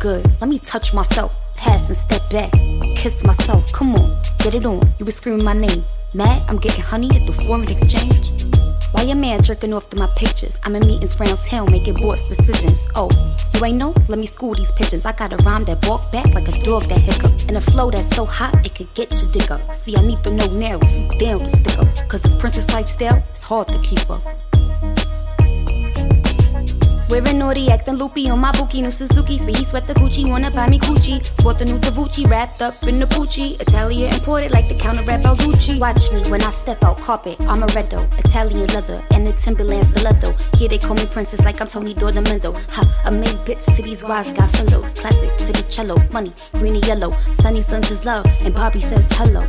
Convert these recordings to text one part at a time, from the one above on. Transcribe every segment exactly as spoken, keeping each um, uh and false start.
good. Let me touch myself, pass and step back. Kiss myself, come on, get it on. You was screaming my name. Mad, I'm getting honey at the foreign exchange. Why your man jerking off to my pictures? I'm in meetings round town making boss decisions. Oh, you ain't know? Let me school these pigeons. I got a rhyme that walk back like a dog that hiccups. And a flow that's so hot it could get your dick up. See, I need to know now if you down to stick up. Cause this princess lifestyle, it's hard to keep up. Wearing naughty, acting loopy on my bookie, new Suzuki. See, he sweat the Gucci, wanna buy me Gucci. Sport the new Davucci, wrapped up in the Pucci. Italia imported like the counter rap Balducci. Watch me when I step out, carpet, Amaretto, Italian leather, and the Timberland stiletto. Here they call me princess like I'm Tony Dornamento. Ha, I made bits to these wise guy fellows. Classic to the cello, money, green and yellow. Sunny sends his love, and Bobby says hello.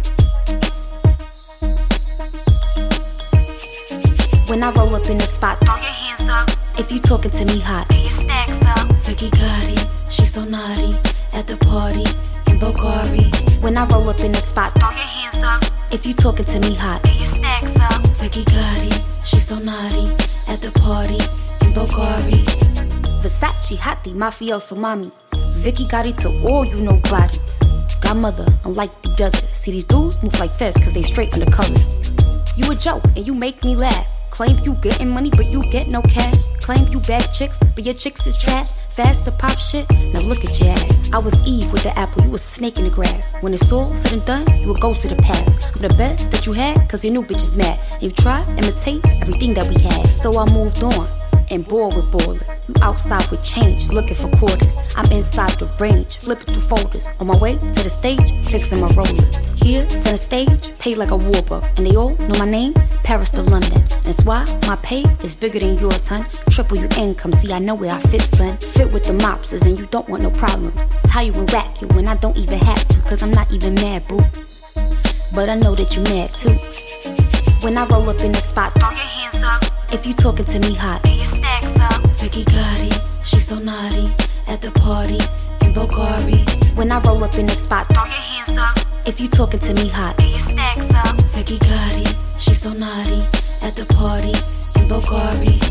When I roll up in the spot, throw your hands up. If you talking to me hot, get your stacks up. Vicky Gotti, she's so naughty. At the party in Bulgari. When I roll up in the spot, throw your hands up. If you talking to me hot, get your stacks up. Vicky Gotti, she's so naughty. At the party in Bulgari. Versace, hottie, mafioso mommy. Vicky Gotti to all you know bodies. Godmother, unlike the others. See these dudes move like fists cause they straight undercovers. You a joke and you make me laugh. Claim you getting money, but you get no cash. Claim you bad chicks, but your chicks is trash. Fast to pop shit, now look at your ass. I was Eve with the apple, you a snake in the grass. When it's all said and done, you a ghost of the past. I'm the best that you had, cause your new bitch is mad. And you tried to imitate everything that we had. So I moved on, and bored with ballers. You outside with change, looking for quarters. I'm inside the range, flipping through folders. On my way to the stage, fixing my rollers. Here, center stage, paid like a warbuck. And they all know my name, Paris to London. That's why my pay is bigger than yours, hun. Triple your income, see I know where I fit, son. Fit with the mobsters and you don't want no problems. Tie you and rack you when I don't even have to. Cause I'm not even mad, boo. But I know that you mad too. When I roll up in the spot, throw your hands up. If you talking to me hot, get your stacks up. Vicky Gotti, she's so naughty. At the party in Bulgari. When I roll up in the spot, throw your hands up. If you talking to me hot, get your stacks up. Vicky Gotti, she's so naughty. At the party in Bulgari.